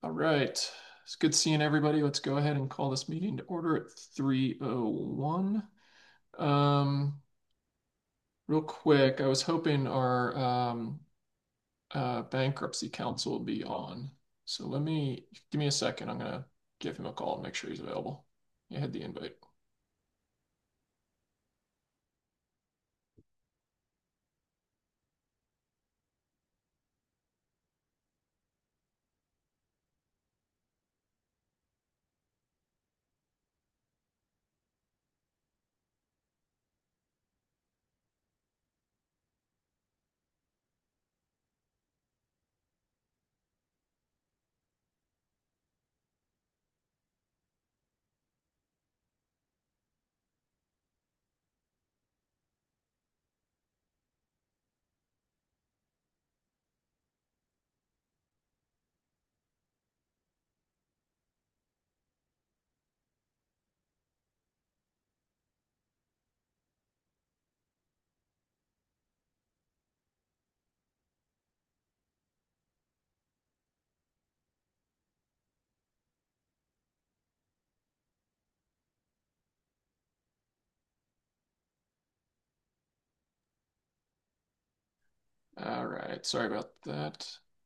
All right. It's good seeing everybody. Let's go ahead and call this meeting to order at 3:01. Um, Real quick, I was hoping our bankruptcy counsel will be on. So give me a second. I'm gonna give him a call and make sure he's available. You had the invite. All right. Sorry about that.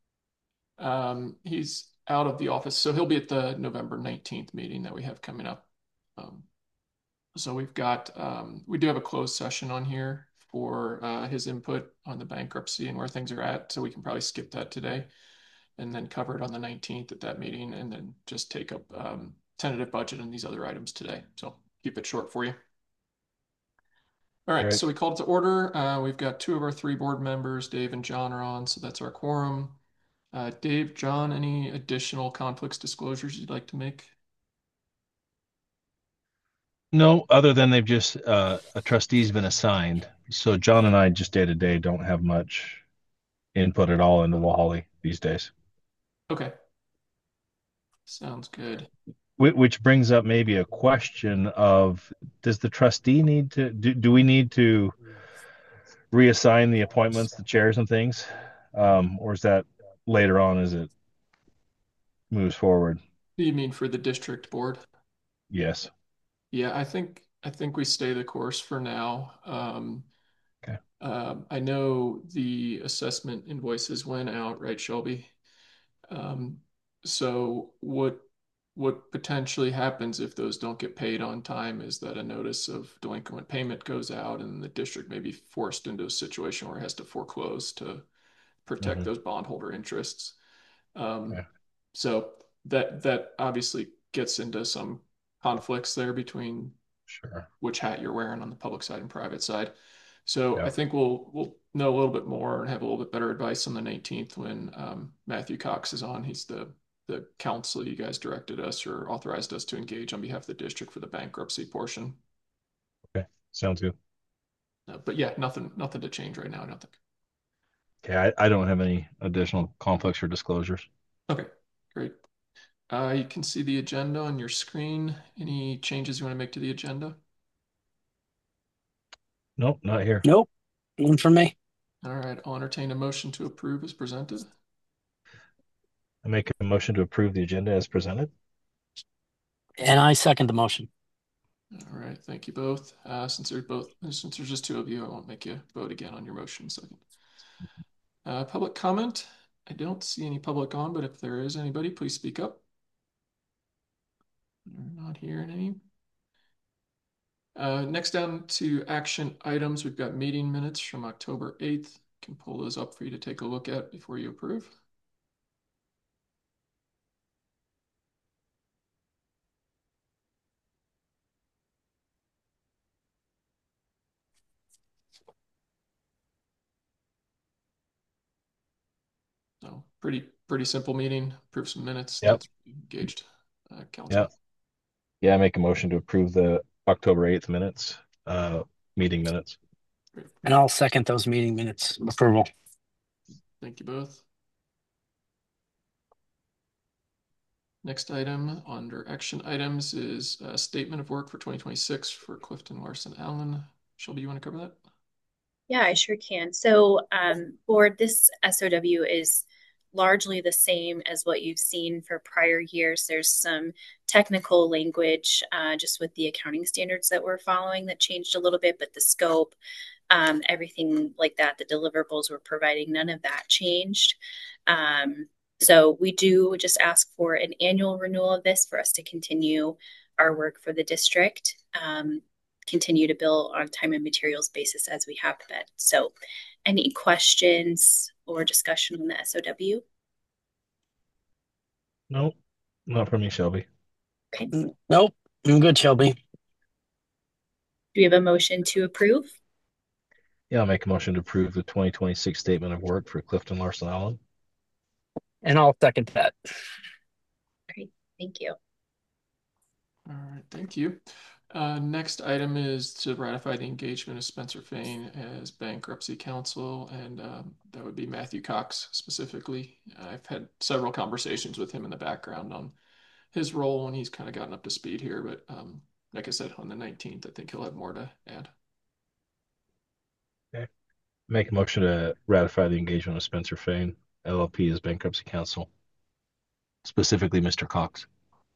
He's out of the office, so he'll be at the November 19th meeting that we have coming up. Um, So we do have a closed session on here for his input on the bankruptcy and where things are at. So we can probably skip that today and then cover it on the 19th at that meeting and then just take up tentative budget and these other items today. So keep it short for you. All right, Great. so we called it to order. We've got two of our three board members, Dave and John, are on, so that's our quorum. Dave, John, any additional conflicts disclosures you'd like to make? No, other than they've just a trustee's been assigned. So John and I just day to day don't have much input at all into Wally these days. Okay, sounds good. Which brings up maybe a question of does the trustee need to do we need to reassign the appointments, the chairs and things? Or is that later on as it moves forward? You mean for the district board? Yes. Yeah, I think we stay the course for now. Okay. I know the assessment invoices went out, right, Shelby? Um, so what potentially happens if those don't get paid on time is that a notice of delinquent payment goes out and the district may be forced into a situation where it has to foreclose to protect Hmm. those bondholder interests. Um, Yeah. so that obviously gets into some conflicts there between Sure. which hat you're wearing on the public side and private side. So I Yeah. think we'll know a little bit more and have a little bit better advice on the 19th when Matthew Cox is on. He's the counsel you guys directed us or authorized us to engage on behalf of the district for the bankruptcy portion. Okay. Sounds good. But yeah, nothing to change right now, I don't think. Okay. I don't have any additional conflicts or disclosures. Okay, great. You can see the agenda on your screen. Any changes you want to make to the agenda? Nope, not here. Nope, none for me. All right, I'll entertain a motion to approve as presented. I make a motion to approve the agenda as presented. And I second the motion. All right, thank you both. Since there's just two of you, I won't make you vote again on your motion second. Public comment. I don't see any public on, but if there is anybody, please speak up. We're not hearing any. Next down to action items, we've got meeting minutes from October 8th. Can pull those up for you to take a look at before you approve. So pretty simple meeting. Approve some minutes. Yep. That's engaged council. Yep. Yeah, I make a motion to approve the October 8th minutes, meeting minutes. Great. And I'll second those meeting minutes approval. Thank you both. Next item under action items is a statement of work for 2026 for Clifton Larson Allen. Shelby, you want to cover that? Yeah, I sure can. So, board, this SOW is largely the same as what you've seen for prior years. There's some technical language just with the accounting standards that we're following that changed a little bit, but the scope, everything like that, the deliverables we're providing, none of that changed. So we do just ask for an annual renewal of this for us to continue our work for the district, continue to bill on time and materials basis as we have been. So any questions or discussion on the SOW? Nope, not for me, Shelby. Okay. Nope, I'm good, Shelby. Do we have a motion to approve? Yeah, I'll make a motion to approve the 2026 statement of work for Clifton Larson Allen. And I'll second that. Great, thank you. All right, thank you. Next item is to ratify the engagement of Spencer Fain as bankruptcy counsel, and that would be Matthew Cox specifically. I've had several conversations with him in the background on his role, and he's kind of gotten up to speed here. But like I said, on the 19th, I think he'll have more to add. Okay. Make a motion to ratify the engagement of Spencer Fain, LLP, as bankruptcy counsel, specifically Mr. Cox.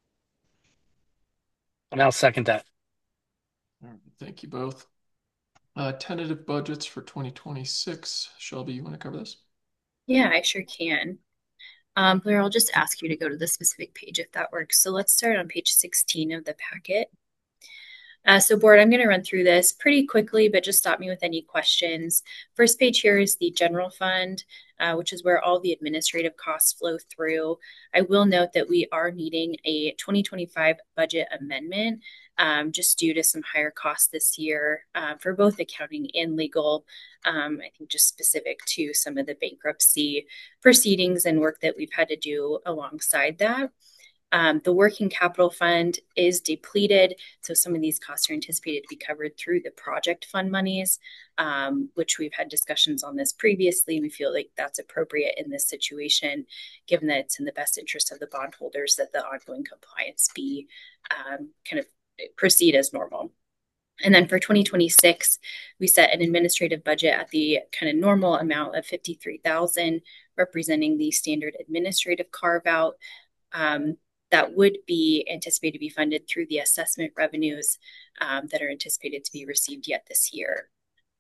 And I'll second that. All right, thank you both. Tentative budgets for 2026. Shelby, you want to cover this? Yeah, I sure can. Blair, I'll just ask you to go to the specific page if that works. So let's start on page 16 of the packet. So board, I'm going to run through this pretty quickly, but just stop me with any questions. First page here is the general fund, which is where all the administrative costs flow through. I will note that we are needing a 2025 budget amendment just due to some higher costs this year for both accounting and legal. I think just specific to some of the bankruptcy proceedings and work that we've had to do alongside that. The working capital fund is depleted, so some of these costs are anticipated to be covered through the project fund monies, which we've had discussions on this previously. We feel like that's appropriate in this situation, given that it's in the best interest of the bondholders that the ongoing compliance be kind of proceed as normal. And then for 2026, we set an administrative budget at the kind of normal amount of $53,000, representing the standard administrative carve out. That would be anticipated to be funded through the assessment revenues that are anticipated to be received yet this year.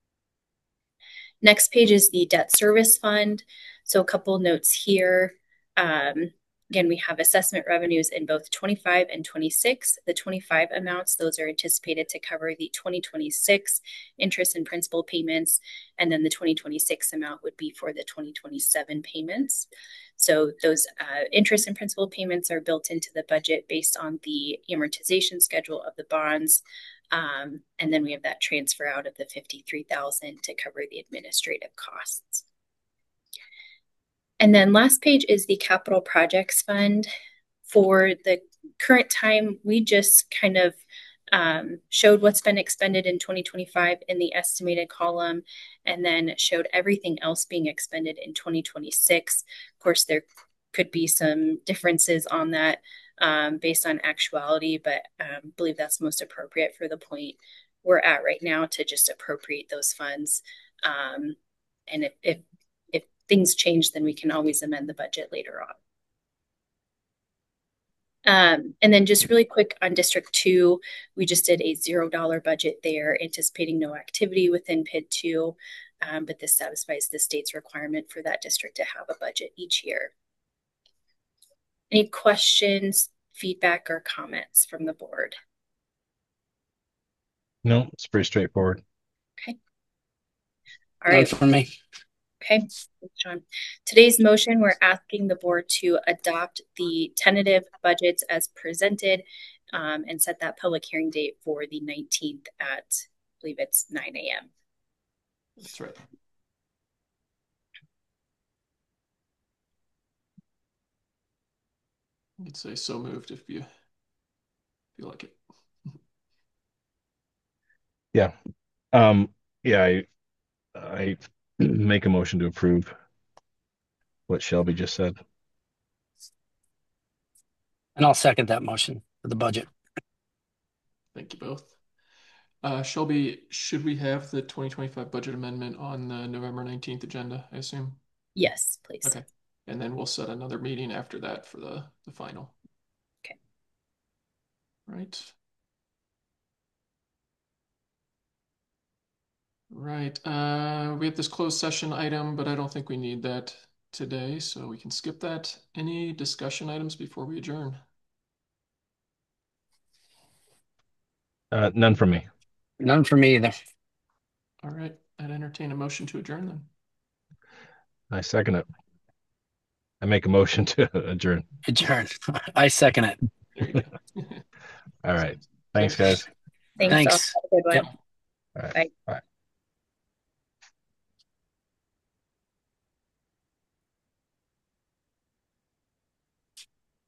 Next page is the debt service fund. So a couple notes here. Again, we have assessment revenues in both 25 and 26. The 25 amounts, those are anticipated to cover the 2026 interest and principal payments, and then the 2026 amount would be for the 2027 payments. So those interest and principal payments are built into the budget based on the amortization schedule of the bonds. And then we have that transfer out of the $53,000 to cover the administrative costs. And then last page is the capital projects fund. For the current time, we just kind of showed what's been expended in 2025 in the estimated column, and then showed everything else being expended in 2026. Of course, there could be some differences on that based on actuality, but I believe that's most appropriate for the point we're at right now to just appropriate those funds. And if things change, then we can always amend the budget later on. And then just really quick on District 2, we just did a $0 budget there, anticipating no activity within PID 2, but this satisfies the state's requirement for that district to have a budget each year. Any questions, feedback, or comments from the board? No, it's pretty straightforward. Okay. All right. For me. Okay, thanks, John. Today's motion, we're asking the board to adopt the tentative budgets as presented and set that public hearing date for the 19th at, I believe it's 9 a.m. That's right. You could say so moved if you feel like it. Yeah. I make a motion to approve what Shelby just said. And I'll second that motion for the budget. Thank you both. Shelby, should we have the 2025 budget amendment on the November 19th agenda, I assume? Yes, please. Okay. and then we'll set another meeting after that for the final. Okay. Right. Right. We have this closed session item, but I don't think we need that today, so we can skip that. Any discussion items before we adjourn? None from me. None for me either. All right. I'd entertain a motion to adjourn then. I second it. I make a motion to adjourn. Adjourn. I second it. There you go. All right. Thanks, guys. Thanks. Thanks. All. Have a good one. Yep. All right. Bye. Bye.